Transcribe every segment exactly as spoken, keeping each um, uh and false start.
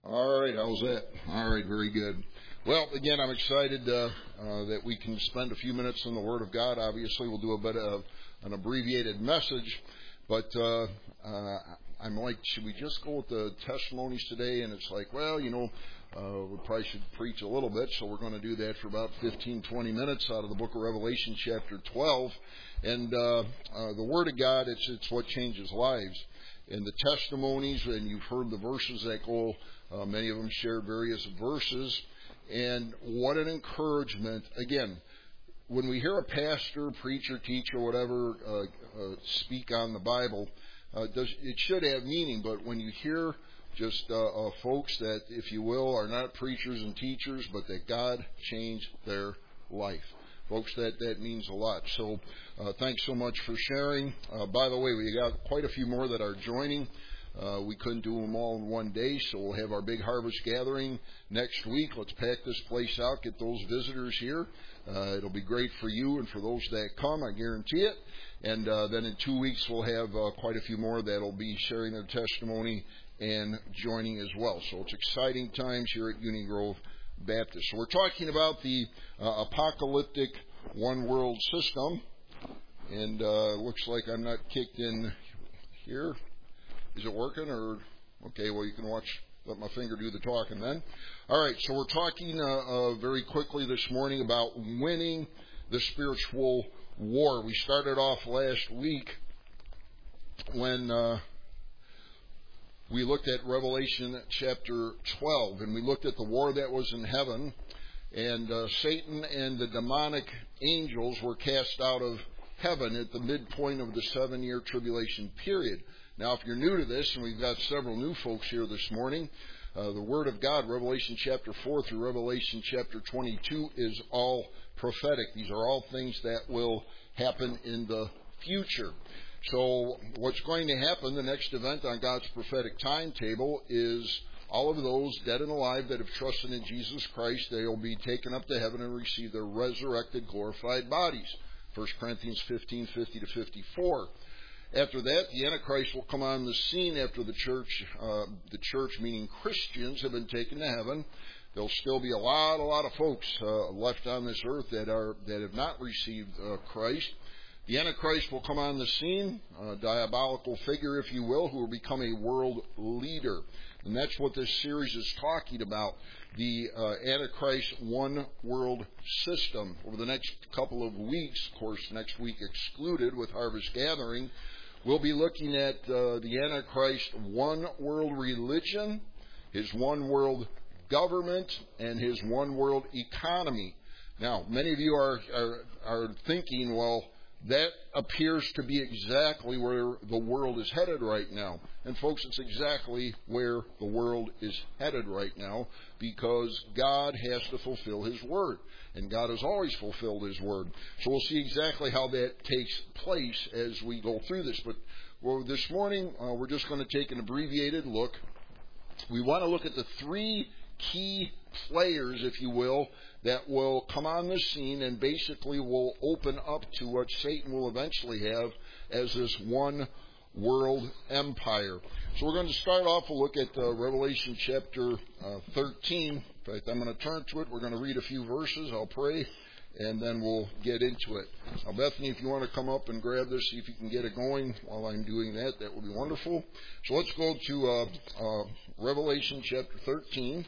All right, how's that? All right, very good. Well, again, I'm excited uh, uh, that we can spend a few minutes in the Word of God. Obviously, we'll do a bit of an abbreviated message, but uh, uh, I'm like, should we just go with the testimonies today? And it's like, well, you know, uh, we probably should preach a little bit, so we're going to do that for about fifteen, twenty minutes out of the book of Revelation, chapter twelve. And uh, uh, the Word of God, it's it's what changes lives. And the testimonies, and you've heard the verses that go, uh, many of them shared various verses. And what an encouragement. Again, when we hear a pastor, preacher, teacher, whatever, uh, uh, speak on the Bible, uh, does, it should have meaning. But when you hear just uh, uh, folks that, if you will, are not preachers and teachers, but that God changed their life. Folks, that, that means a lot. So uh, thanks so much for sharing. Uh, by the way, we got quite a few more that are joining. Uh, we couldn't do them all in one day, so we'll have our big harvest gathering next week. Let's pack this place out, get those visitors here. Uh, it'll be great for you and for those that come, I guarantee it. And uh, then in two weeks, we'll have uh, quite a few more that'll be sharing their testimony and joining as well. So it's exciting times here at Union Grove Baptist. So we're talking about the uh, apocalyptic one world system, and uh, looks like I'm not kicked in here. Is it working? Or okay, well, you can watch, let my finger do the talking then. All right, so we're talking uh, uh, very quickly this morning about winning the spiritual war. We started off last week when uh, we looked at Revelation chapter twelve, and we looked at the war that was in heaven, and uh, Satan and the demonic angels were cast out of heaven at the midpoint of the seven-year tribulation period. Now, if you're new to this, and we've got several new folks here this morning, uh, the Word of God, Revelation chapter four through Revelation chapter twenty-two, is all prophetic. These are all things that will happen in the future. So what's going to happen, the next event on God's prophetic timetable, is all of those dead and alive that have trusted in Jesus Christ, they will be taken up to heaven and receive their resurrected, glorified bodies. First Corinthians fifteen, fifty to fifty-four. After that, the Antichrist will come on the scene after the church, uh, the church meaning Christians, have been taken to heaven. There'll still be a lot, a lot of folks uh, left on this earth that are that have not received uh, Christ. The Antichrist will come on the scene, a diabolical figure, if you will, who will become a world leader. And that's what this series is talking about, the uh, Antichrist one world system. Over the next couple of weeks, of course, next week excluded with Harvest Gathering, we'll be looking at uh, the Antichrist one world religion, his one world government, and his one world economy. Now, many of you are, are, are thinking, well, that appears to be exactly where the world is headed right now. And folks, it's exactly where the world is headed right now, because God has to fulfill His Word. And God has always fulfilled His Word. So we'll see exactly how that takes place as we go through this. But well, this morning, uh, we're just going to take an abbreviated look. We want to look at the three key players, if you will, that will come on the scene and basically will open up to what Satan will eventually have as this one world empire. So we're going to start off a look at uh, Revelation chapter uh, thirteen. In fact, I'm going to turn to it. We're going to read a few verses. I'll pray, and then we'll get into it. Now, Bethany, if you want to come up and grab this, see if you can get it going while I'm doing that, that would be wonderful. So let's go to uh, uh, Revelation chapter thirteen.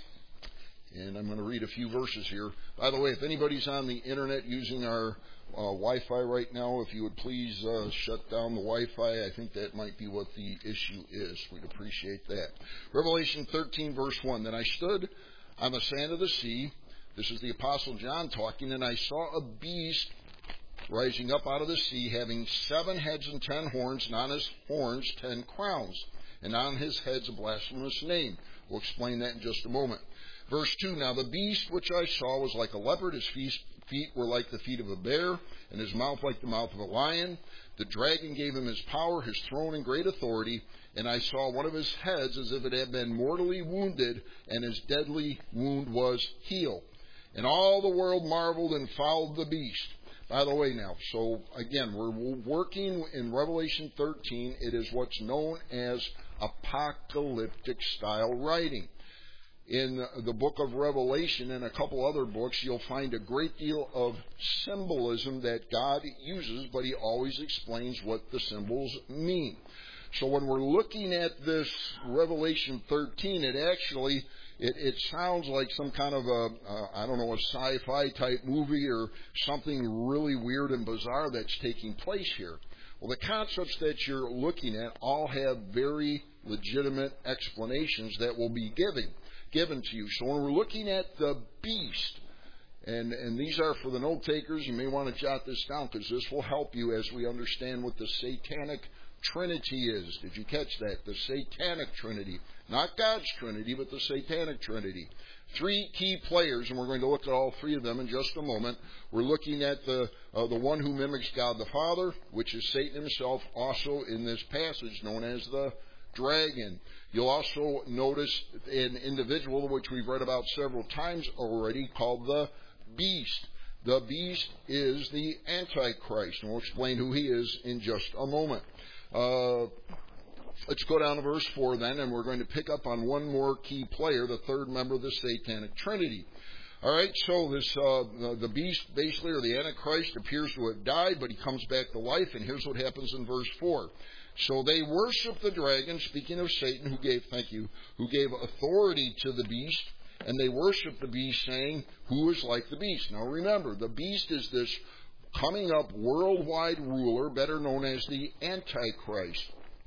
And I'm going to read a few verses here. By the way, if anybody's on the internet using our uh, Wi-Fi right now, if you would please uh, shut down the Wi-Fi. I think that might be what the issue is. We'd appreciate that. Revelation thirteen, verse one. Then I stood on the sand of the sea. This is the Apostle John talking. And I saw a beast rising up out of the sea, having seven heads and ten horns, and on his horns ten crowns, and on his heads a blasphemous name. We'll explain that in just a moment. Verse two, now the beast which I saw was like a leopard, his feet were like the feet of a bear, and his mouth like the mouth of a lion. The dragon gave him his power, his throne, and great authority, and I saw one of his heads as if it had been mortally wounded, and his deadly wound was healed. And all the world marveled and followed the beast. By the way now, so again, we're working in Revelation thirteen. It is what's known as apocalyptic style writing. in the book of Revelation and a couple other books, you'll find a great deal of symbolism that God uses, but he always explains what the symbols mean. So when we're looking at this Revelation thirteen, it actually, it, it sounds like some kind of a, uh, I don't know, a sci-fi type movie or something really weird and bizarre that's taking place here. Well, the concepts that you're looking at all have very legitimate explanations that will be given, given to you. So when we're looking at the beast, and, and these are for the note takers, you may want to jot this down because this will help you as we understand what the satanic Trinity is. Did you catch that? The satanic Trinity. Not God's Trinity, but the satanic Trinity. Three key players, and we're going to look at all three of them in just a moment. We're looking at the uh, the one who mimics God the Father, which is Satan himself, also in this passage known as the dragon. You'll also notice an individual, which we've read about several times already, called the beast. The beast is the Antichrist, and we'll explain who he is in just a moment. Uh, let's go down to verse four then, and we're going to pick up on one more key player, the third member of the satanic Trinity. All right, so this uh, the, the beast, basically, or the Antichrist, appears to have died, but he comes back to life, and here's what happens in verse four. So they worship the dragon, speaking of Satan, who gave, thank you, who gave authority to the beast, and they worship the beast, saying, who is like the beast? Now remember, the beast is this coming up worldwide ruler, better known as the Antichrist,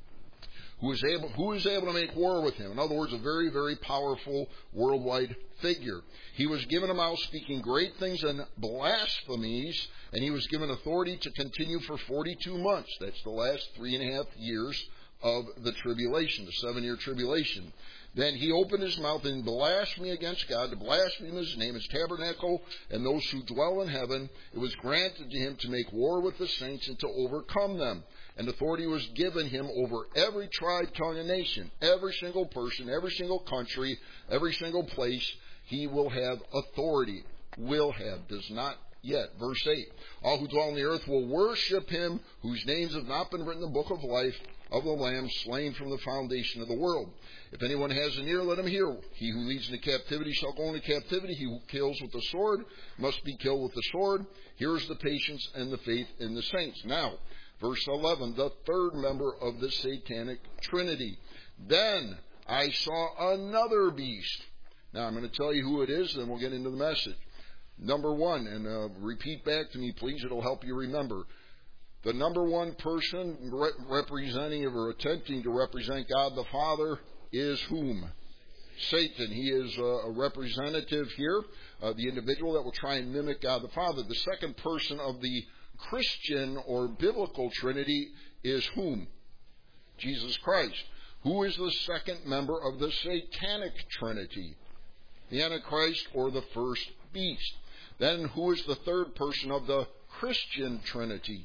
who is able, who is able to make war with him. In other words, a very, very powerful worldwide figure. He was given a mouth speaking great things and blasphemies, and he was given authority to continue for forty-two months. That's the last three and a half years of the tribulation, the seven-year tribulation. Then he opened his mouth in blasphemy against God, to blaspheme his name, his tabernacle, and those who dwell in heaven. It was granted to him to make war with the saints and to overcome them. And authority was given him over every tribe, tongue, and nation. Every single person, every single country, every single place, he will have authority. Will have, does not yet. Verse eight. All who dwell on the earth will worship him, whose names have not been written in the book of life of the Lamb, slain from the foundation of the world. If anyone has an ear, let him hear. He who leads into captivity shall go into captivity. He who kills with the sword must be killed with the sword. Here is the patience and the faith in the saints. Now, verse eleven, the third member of the satanic Trinity. Then I saw another beast. Now, I'm going to tell you who it is, then we'll get into the message. Number one, and uh, repeat back to me, please. It'll help you remember. The number one person re- representing or attempting to represent God the Father is whom? Satan. He is uh, a representative here, uh, the individual that will try and mimic God the Father. The second person of the Christian or biblical Trinity is whom? Jesus Christ. Who is the second member of the satanic Trinity? The Antichrist or the first beast. Then who is the third person of the Christian Trinity?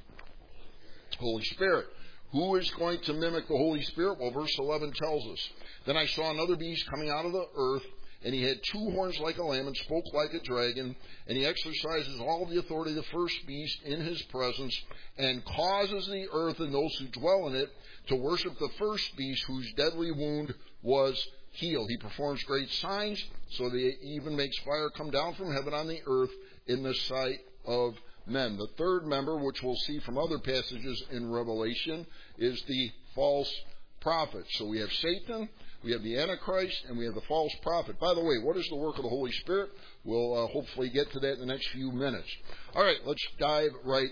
Holy Spirit. Who is going to mimic the Holy Spirit? Well, verse eleven tells us. Then I saw another beast coming out of the earth, and he had two horns like a lamb and spoke like a dragon, and he exercises all the authority of the first beast in his presence, and causes the earth and those who dwell in it to worship the first beast whose deadly wound was healed. He performs great signs, so that he even makes fire come down from heaven on the earth in the sight of men. The third member, which we'll see from other passages in Revelation, is the false prophet. So we have Satan, we have the Antichrist, and we have the false prophet. By the way, what is the work of the Holy Spirit? We'll uh, hopefully get to that in the next few minutes. All right, let's dive right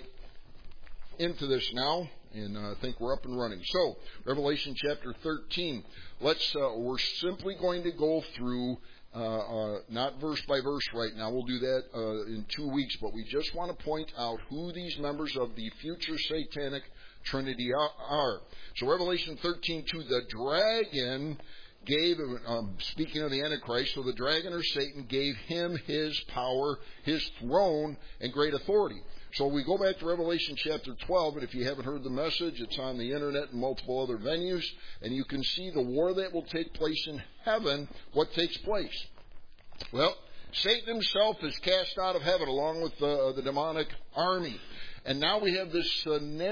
into this now, and uh, I think we're up and running. So, Revelation chapter thirteen. Let's. Uh, we're simply going to go through, uh, uh, not verse by verse right now. We'll do that uh, in two weeks, but we just want to point out who these members of the future satanic Trinity are. So, Revelation thirteen two, the dragon gave, um, speaking of the Antichrist, so the dragon or Satan gave him his power, his throne, and great authority. So we go back to Revelation chapter twelve, and if you haven't heard the message, it's on the internet and multiple other venues, and you can see the war that will take place in heaven. What takes place? Well, Satan himself is cast out of heaven along with the, the demonic army. And now we have this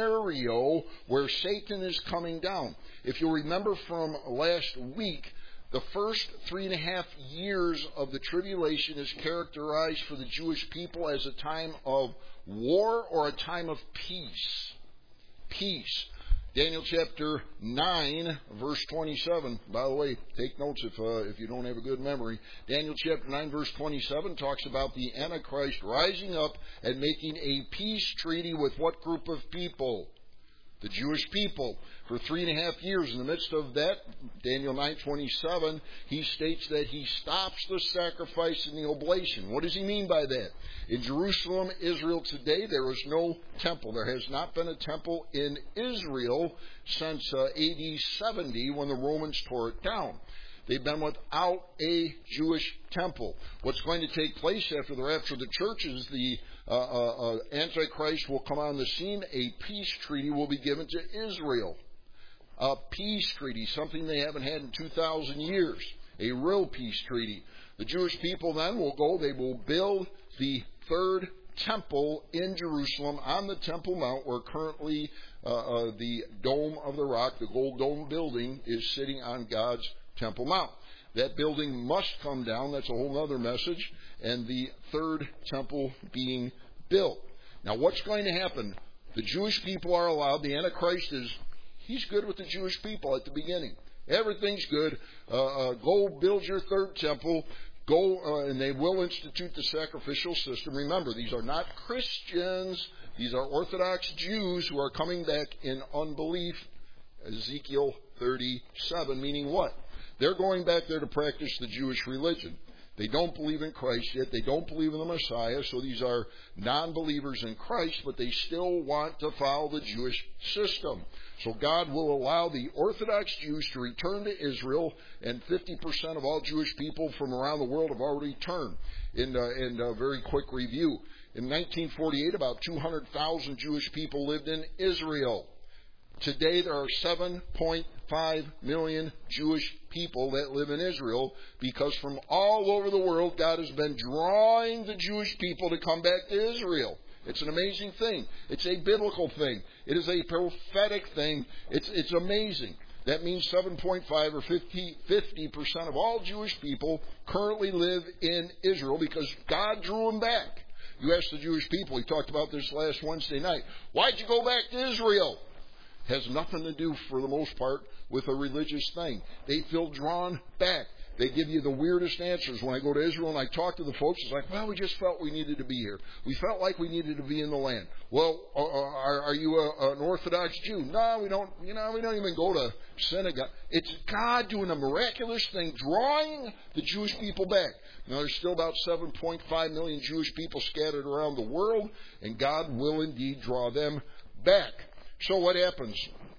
scenario where Satan is coming down. If you remember from last week, The first three and a half years of the tribulation is characterized for the Jewish people as a time of war or a time of peace. Peace. Daniel chapter nine, verse twenty-seven. By the way, take notes if uh, if you don't have a good memory. Daniel chapter nine, verse twenty-seven talks about the Antichrist rising up and making a peace treaty with what group of people? The Jewish people. For three and a half years. In the midst of that, Daniel nine twenty-seven, he states that he stops the sacrifice and the oblation. What does he mean by that? In Jerusalem, Israel today, there is no temple. There has not been a temple in Israel since uh, A D seventy when the Romans tore it down. They've been without a Jewish temple. What's going to take place after the rapture of the church is the uh, uh, uh, Antichrist will come on the scene. A peace treaty will be given to Israel. A peace treaty, something they haven't had in two thousand years. A real peace treaty. The Jewish people then will go, they will build the third temple in Jerusalem on the Temple Mount, where currently uh, uh, the Dome of the Rock, the Gold Dome building, is sitting on God's Temple Mount. That building must come down. That's a whole other message. And the third temple being built. Now, what's going to happen? The Jewish people are allowed. The Antichrist is, he's good with the Jewish people at the beginning. Everything's good. Uh, uh, go build your third temple. Go, uh, and they will institute the sacrificial system. Remember, these are not Christians. These are Orthodox Jews who are coming back in unbelief. Ezekiel thirty-seven, meaning what? They're going back there to practice the Jewish religion. They don't believe in Christ yet. They don't believe in the Messiah. So these are non-believers in Christ, but they still want to follow the Jewish system. So God will allow the Orthodox Jews to return to Israel, and fifty percent of all Jewish people from around the world have already turned. In, uh, in a very quick review, in nineteen forty-eight, about two hundred thousand Jewish people lived in Israel. Today there are seven point five million Jewish people that live in Israel, because from all over the world God has been drawing the Jewish people to come back to Israel. It's an amazing thing. It's a biblical thing. It is a prophetic thing. It's, it's amazing. That means seven point five or fifty, fifty percent of all Jewish people currently live in Israel because God drew them back. You ask the Jewish people, we talked about this last Wednesday night, why'd you go back to Israel? Has nothing to do, for the most part, with a religious thing. They feel drawn back. They give you the weirdest answers. When I go to Israel and I talk to the folks, it's like, well, we just felt we needed to be here. We felt like we needed to be in the land. Well, are, are you a, an Orthodox Jew? No, we don't. You know, we don't even go to synagogue. It's God doing a miraculous thing, drawing the Jewish people back. Now, there's still about seven point five million Jewish people scattered around the world, and God will indeed draw them back. So what happens?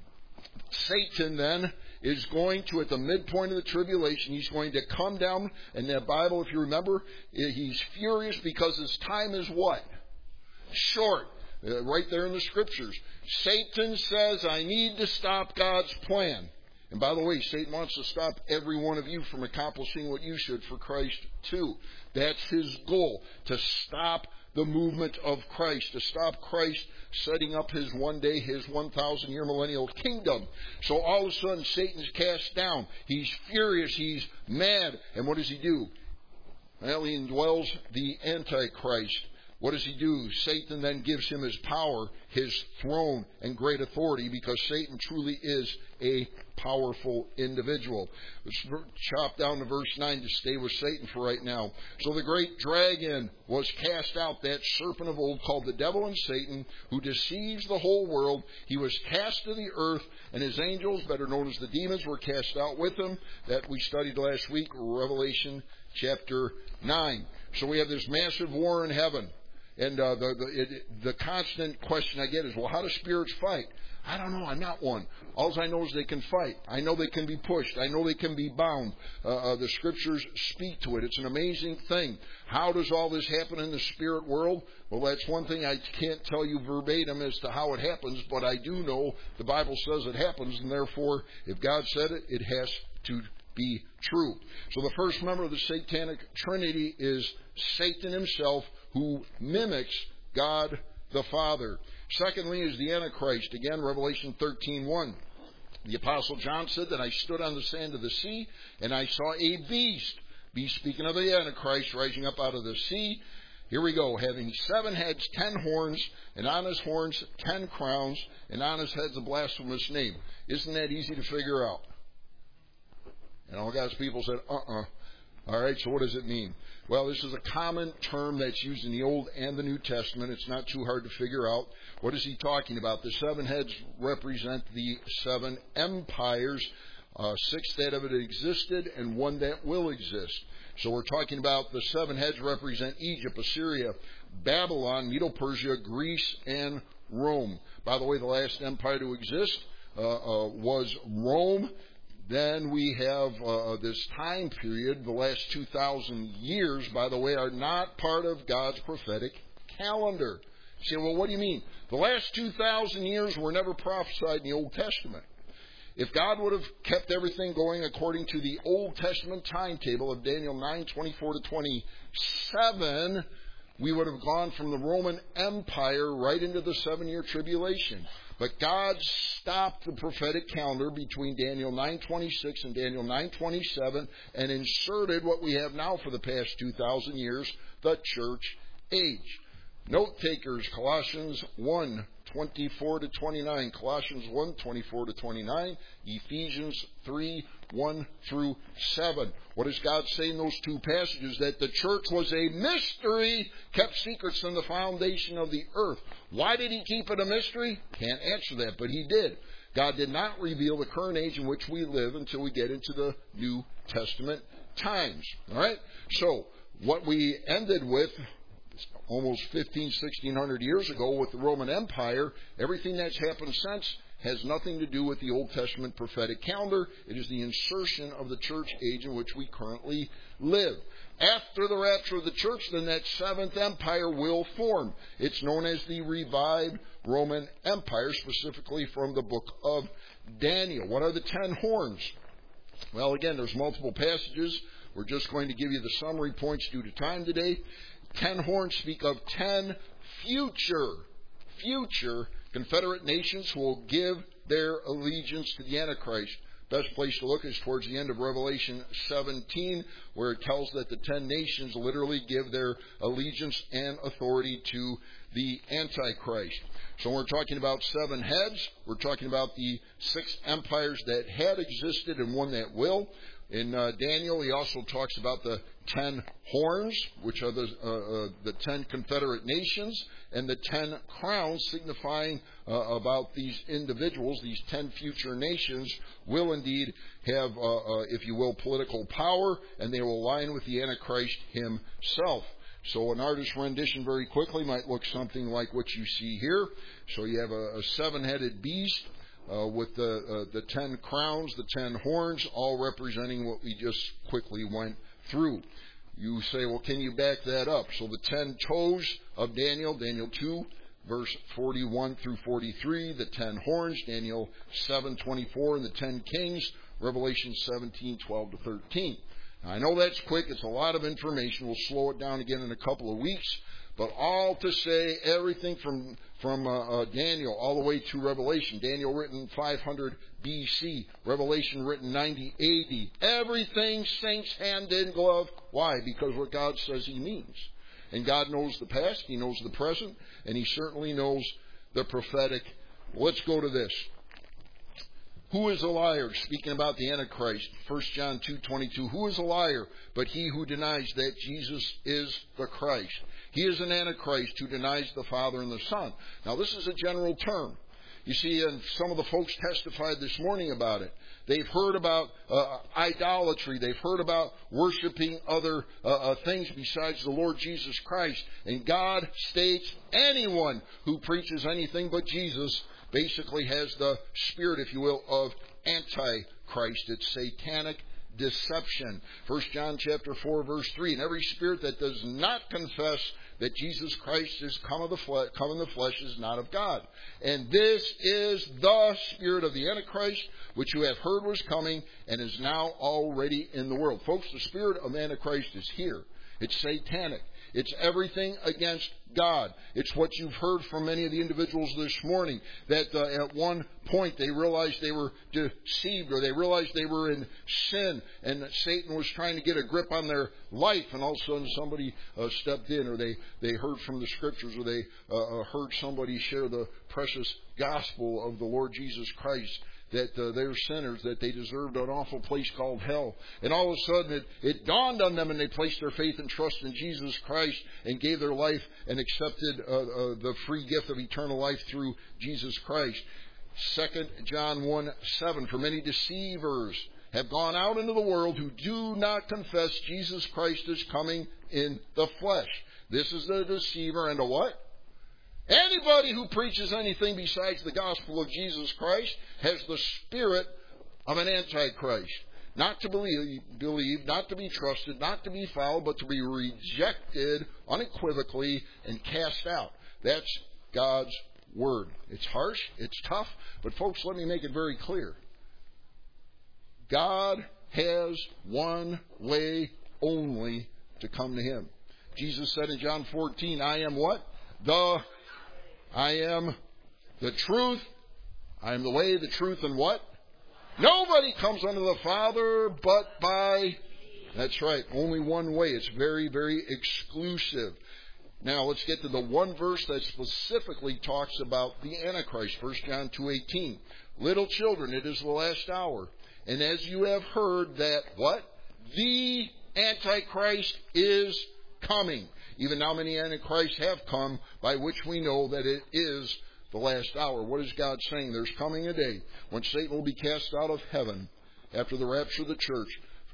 Satan then is going to, at the midpoint of the tribulation, he's going to come down, and that Bible, if you remember, he's furious because his time is what? Short. Uh, right there in the Scriptures. Satan says, I need to stop God's plan. And by the way, Satan wants to stop every one of you from accomplishing what you should for Christ too. That's his goal, to stop the movement of Christ, to stop Christ setting up his one day, his one thousand year millennial kingdom. So all of a sudden, Satan's cast down. He's furious. He's mad. And what does he do? Well, he indwells the Antichrist. What does he do? Satan then gives him his power, his throne, and great authority, because Satan truly is a powerful individual. Let's chop down to verse nine to stay with Satan for right now. So the great dragon was cast out, that serpent of old called the devil and Satan, who deceives the whole world. He was cast to the earth, and his angels, better known as the demons, were cast out with him. That we studied last week, Revelation chapter nine. So we have this massive war in heaven. And uh, the, the, it, the constant question I get is, well, how do spirits fight? I don't know. I'm not one. All I know is they can fight. I know they can be pushed. I know they can be bound. Uh, uh, the Scriptures speak to it. It's an amazing thing. How does all this happen in the spirit world? Well, that's one thing I can't tell you verbatim as to how it happens, but I do know the Bible says it happens, and therefore, if God said it, it has to be true. So the first member of the Satanic Trinity is Satan himself, who mimics God the Father. Secondly is the Antichrist. Again, Revelation thirteen one. The Apostle John said that I stood on the sand of the sea, and I saw a beast. Beast speaking of the Antichrist rising up out of the sea. Here we go, having seven heads, ten horns, and on his horns ten crowns, and on his heads a blasphemous name. Isn't that easy to figure out? And all God's people said, uh-uh. All right, so what does it mean? Well, this is a common term that's used in the Old and the New Testament. It's not too hard to figure out. What is he talking about? The seven heads represent the seven empires, uh, six that have existed and one that will exist. So we're talking about the seven heads represent Egypt, Assyria, Babylon, Medo-Persia, Greece, and Rome. By the way, the last empire to exist uh, uh, was Rome. Then we have uh, this time period, the last two thousand years, by the way, are not part of God's prophetic calendar. You say, well, what do you mean? The last two thousand years were never prophesied in the Old Testament. If God would have kept everything going according to the Old Testament timetable of Daniel nine, twenty-four to twenty-seven, we would have gone from the Roman Empire right into the seven-year tribulation. But God stopped the prophetic calendar between Daniel nine twenty-six and Daniel nine twenty-seven and inserted what we have now for the past two thousand years, the church age. Note takers, Colossians one, twenty-four to twenty-nine, Colossians one, twenty-four to twenty-nine, Ephesians three, one through seven. What does God say in those two passages? That the church was a mystery kept secrets from the foundation of the earth. Why did he keep it a mystery? Can't answer that, but he did. God did not reveal the current age in which we live until we get into the New Testament times. All right? So, what we ended with almost fifteen, sixteen hundred years ago with the Roman Empire, everything that's happened since has nothing to do with the Old Testament prophetic calendar. It is the insertion of the church age in which we currently live. After the rapture of the church, then that seventh empire will form. It's known as the revived Roman Empire, specifically from the book of Daniel. What are the ten horns? Well, again, there's multiple passages. We're just going to give you the summary points due to time today. Ten horns speak of ten future, future Confederate nations who will give their allegiance to the Antichrist. Best place to look is towards the end of Revelation seventeen, where it tells that the ten nations literally give their allegiance and authority to the Antichrist. So when we're talking about seven heads, we're talking about the six empires that had existed and one that will. In uh, Daniel, he also talks about the ten horns, which are the, uh, uh, the ten Confederate nations, and the ten crowns, signifying uh, about these individuals, these ten future nations, will indeed have, uh, uh, if you will, political power, and they will align with the Antichrist himself. So an artist's rendition very quickly might look something like what you see here. So you have a, a seven-headed beast, Uh, with the uh, the ten crowns, the ten horns, all representing what we just quickly went through. You say, well, can you back that up? So the ten toes of Daniel, Daniel two, verse forty-one through forty-three, the ten horns, Daniel seven twenty-four, and the ten kings, Revelation seventeen twelve to thirteen. Now, I know that's quick. It's a lot of information. We'll slow it down again in a couple of weeks. But all to say, everything from from uh, uh, Daniel all the way to Revelation. Daniel written five hundred B C, Revelation written ninety A D. Everything syncs hand in glove. Why? Because what God says he means. And God knows the past, he knows the present, and he certainly knows the prophetic. Let's go to this. Who is a liar? Speaking about the Antichrist, First John two twenty-two. Who is a liar but he who denies that Jesus is the Christ? He is an Antichrist who denies the Father and the Son. Now, this is a general term. You see, and some of the folks testified this morning about it. They've heard about uh, idolatry. They've heard about worshiping other uh, uh, things besides the Lord Jesus Christ. And God states anyone who preaches anything but Jesus basically has the spirit, if you will, of Antichrist. It's satanic deception. First John chapter four, verse three. And every spirit that does not confess that Jesus Christ is come, of the fle- come in the flesh is not of God. And this is the spirit of the Antichrist, which you have heard was coming and is now already in the world. Folks, the spirit of Antichrist is here. It's satanic. It's everything against God. It's what you've heard from many of the individuals this morning, that uh, at one point they realized they were deceived, or they realized they were in sin, and that Satan was trying to get a grip on their life, and all of a sudden somebody uh, stepped in, or they, they heard from the Scriptures, or they uh, heard somebody share the precious gospel of the Lord Jesus Christ, that uh, they're sinners, that they deserved an awful place called hell. And all of a sudden it, it dawned on them, and they placed their faith and trust in Jesus Christ and gave their life and accepted uh, uh, the free gift of eternal life through Jesus Christ. Second John one seven, for many deceivers have gone out into the world who do not confess Jesus Christ is coming in the flesh. This is a deceiver and a what? Anybody who preaches anything besides the gospel of Jesus Christ has the spirit of an antichrist. Not to believe, believe, not to be trusted, not to be followed, but to be rejected unequivocally and cast out. That's God's word. It's harsh, it's tough, but folks, let me make it very clear. God has one way only to come to Him. Jesus said in John fourteen, I am what? The I am the truth. I am the way, the truth, and what? Nobody comes unto the Father but by... That's right, only one way. It's very, very exclusive. Now, let's get to the one verse that specifically talks about the Antichrist. First John two eighteen. Little children, it is the last hour. And as you have heard that, what? The Antichrist is coming. Even now many antichrists have come, by which we know that it is the last hour. What is God saying? There's coming a day when Satan will be cast out of heaven after the rapture of the church.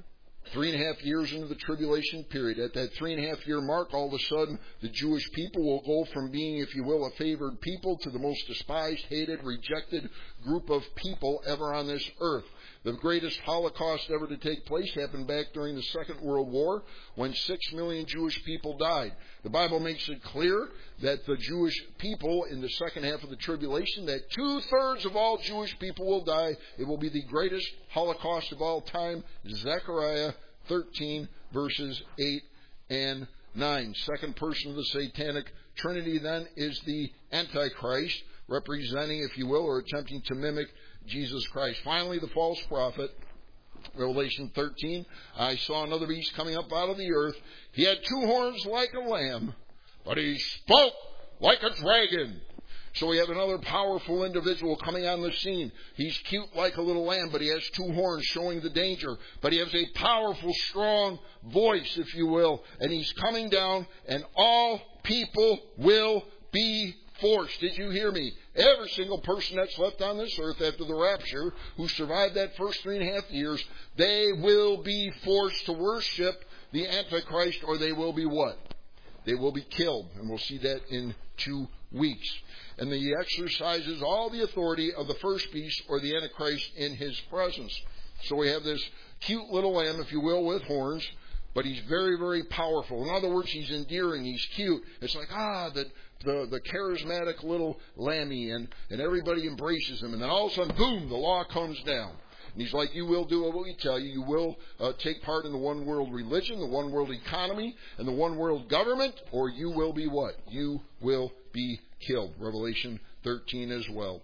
Three and a half years into the tribulation period. At that three and a half year mark, all of a sudden, the Jewish people will go from being, if you will, a favored people to the most despised, hated, rejected group of people ever on this earth. The greatest Holocaust ever to take place happened back during the Second World War, when six million Jewish people died. The Bible makes it clear that the Jewish people in the second half of the tribulation, that two-thirds of all Jewish people will die. It will be the greatest Holocaust of all time. Zechariah thirteen, verses eight and nine. Second person of the Satanic Trinity, then, is the Antichrist, representing, if you will, or attempting to mimic Jesus Christ. Finally, the false prophet, Revelation thirteen, I saw another beast coming up out of the earth. He had two horns like a lamb, but he spoke like a dragon. So we have another powerful individual coming on the scene. He's cute like a little lamb, but he has two horns showing the danger. But he has a powerful, strong voice, if you will. And he's coming down, and all people will be forced. Did you hear me? Every single person that's left on this earth after the rapture, who survived that first three and a half years, they will be forced to worship the Antichrist, or they will be what? They will be killed. And we'll see that in two weeks. And he exercises all the authority of the first beast, or the Antichrist, in his presence. So we have this cute little lamb, if you will, with horns, but he's very, very powerful. In other words, he's endearing, he's cute. It's like, ah, the the, the charismatic little lammy, and, and everybody embraces him. And then all of a sudden, boom, the law comes down. And he's like, you will do what we tell you. You will uh, take part in the one world religion, the one world economy, and the one world government, or you will be what? You will be killed. Revelation thirteen as well.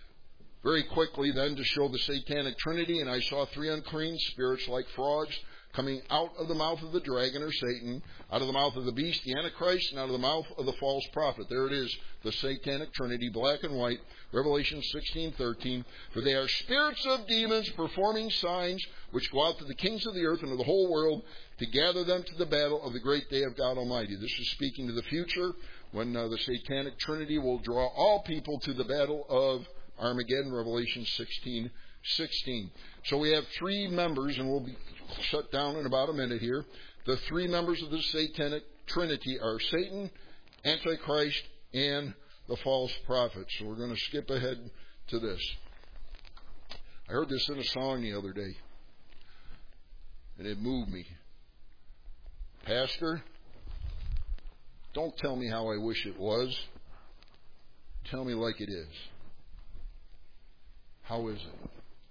Very quickly then, to show the Satanic Trinity, and I saw three unclean spirits like frogs coming out of the mouth of the dragon, or Satan, out of the mouth of the beast, the Antichrist, and out of the mouth of the false prophet. There it is, the Satanic Trinity, black and white, Revelation sixteen thirteen. For they are spirits of demons performing signs, which go out to the kings of the earth and to the whole world, to gather them to the battle of the great day of God Almighty. This is speaking to the future, when uh, the Satanic Trinity will draw all people to the battle of Armageddon, Revelation sixteen sixteen. So we have three members, and we'll be shut down in about a minute here. The three members of the Satanic Trinity are Satan, Antichrist, and the false prophet. So we're going to skip ahead to this. I heard this in a song the other day, and it moved me. Pastor, don't tell me how I wish it was. Tell me like it is. How is it?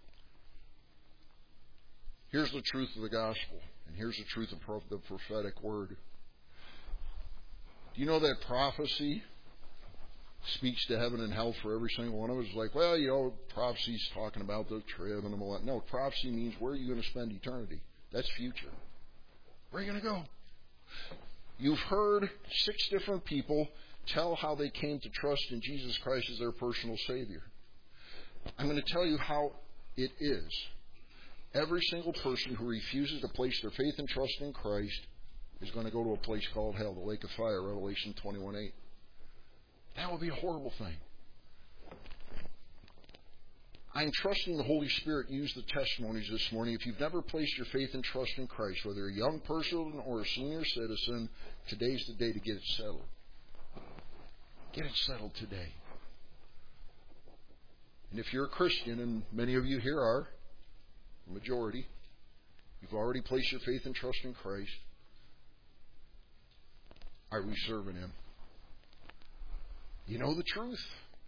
Here's the truth of the gospel, and here's the truth of the prophetic word. Do you know that prophecy speaks to heaven and hell for every single one of us? Like, well, you know, prophecy's talking about the trib and the millennium. No, prophecy means where are you going to spend eternity? That's future. Where are you going to go? You've heard six different people tell how they came to trust in Jesus Christ as their personal Savior. I'm going to tell you how it is. Every single person who refuses to place their faith and trust in Christ is going to go to a place called hell, the lake of fire, Revelation twenty-one eight. That would be a horrible thing. I'm trusting the Holy Spirit use the testimonies this morning. If you've never placed your faith and trust in Christ, whether a young person or a senior citizen, today's the day to get it settled. Get it settled today. And if you're a Christian, and many of you here are, the majority, you've already placed your faith and trust in Christ, are we serving Him? You know the truth.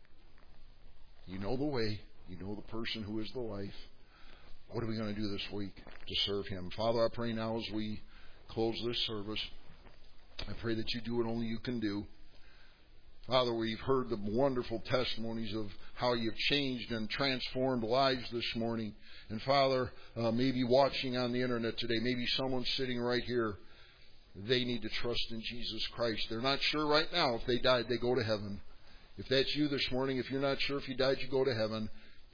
You know the way. You know the person who is the life. What are we going to do this week to serve Him? Father, I pray now as we close this service, I pray that you do what only you can do. Father, we've heard the wonderful testimonies of how you've changed and transformed lives this morning. And Father, uh, maybe watching on the internet today, maybe someone sitting right here, they need to trust in Jesus Christ. They're not sure right now if they died, they go to heaven. If that's you this morning, if you're not sure if you died, you go to heaven.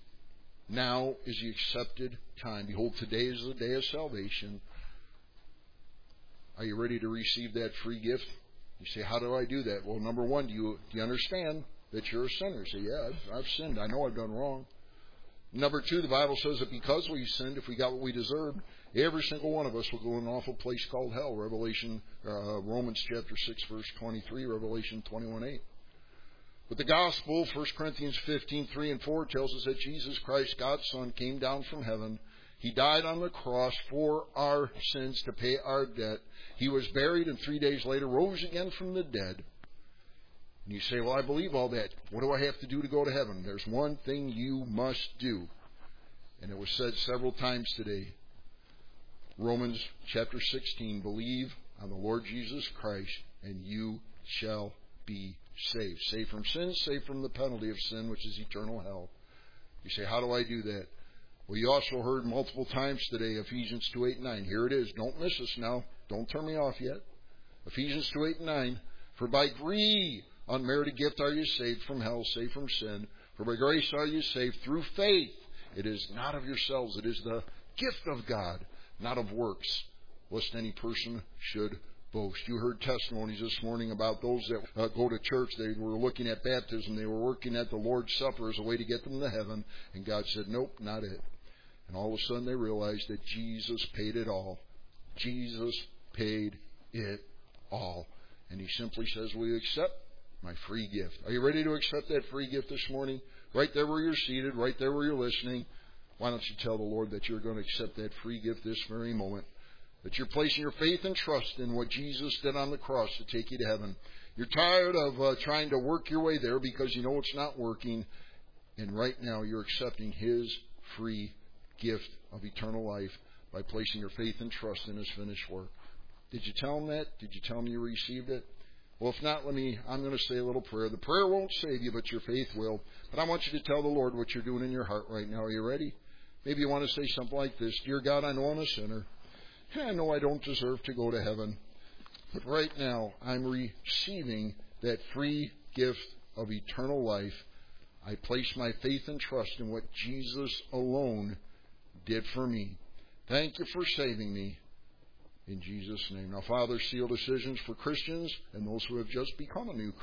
Now is the accepted time. Behold, today is the day of salvation. Are you ready to receive that free gift? You say, how do I do that? Well, number one, do you, do you understand that you're a sinner? You say, yeah, I've, I've sinned. I know I've done wrong. Number two, the Bible says that because we sinned, if we got what we deserved, every single one of us will go in an awful place called hell. Revelation, uh, Romans chapter six, verse twenty-three, Revelation twenty-one eight. But the gospel, First Corinthians fifteen, three and four, tells us that Jesus Christ, God's Son, came down from heaven. He died on the cross for our sins to pay our debt. He was buried and three days later rose again from the dead. And you say, well, I believe all that. What do I have to do to go to heaven? There's one thing you must do. And it was said several times today. Romans chapter sixteen, believe on the Lord Jesus Christ and you shall be saved. Saved from sin, saved from the penalty of sin, which is eternal hell. You say, how do I do that? Well, you also heard multiple times today, Ephesians two, eight, and nine. Here it is. Don't miss this now. Don't turn me off yet. Ephesians two, eight, and nine. For by free, unmerited gift are you saved from hell, saved from sin. For by grace are you saved through faith. It is not of yourselves. It is the gift of God, not of works, lest any person should boast. You heard testimonies this morning about those that uh, go to church. They were looking at baptism. They were working at the Lord's Supper as a way to get them to heaven. And God said, nope, not it. And all of a sudden they realized that Jesus paid it all. Jesus paid it all. And He simply says, will you accept my free gift? Are you ready to accept that free gift this morning? Right there where you're seated, right there where you're listening. Why don't you tell the Lord that you're going to accept that free gift this very moment? That you're placing your faith and trust in what Jesus did on the cross to take you to heaven. You're tired of uh, trying to work your way there because you know it's not working. And right now you're accepting His free gift of eternal life by placing your faith and trust in His finished work. Did you tell Him that? Did you tell Him you received it? Well, if not, let me, I'm going to say a little prayer. The prayer won't save you, but your faith will. But I want you to tell the Lord what you're doing in your heart right now. Are you ready? Maybe you want to say something like this. Dear God, I know I'm a sinner. I know I don't deserve to go to heaven. But right now, I'm receiving that free gift of eternal life. I place my faith and trust in what Jesus alone did for me. Thank you for saving me. In Jesus' name. Now, Father, seal decisions for Christians and those who have just become a new Christian.